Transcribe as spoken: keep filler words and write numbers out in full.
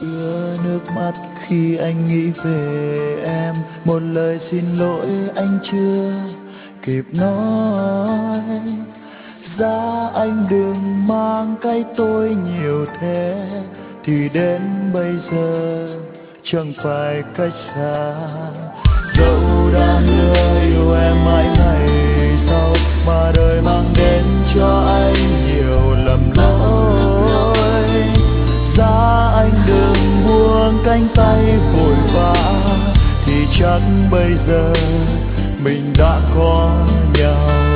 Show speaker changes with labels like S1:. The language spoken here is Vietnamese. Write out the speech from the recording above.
S1: ứa nước mắt khi anh nghĩ về em, một lời xin lỗi anh chưa kịp nói. Giá anh đừng mang cái tôi nhiều thế, thì đến bây giờ chẳng phải cách xa. Dẫu đã hứa yêu em mãi ngày sau, mà đời mang đến cho anh nhiều lầm lỗi. Giá anh đừng buông cánh tay vội vã, thì chắc bây giờ mình đã có nhau.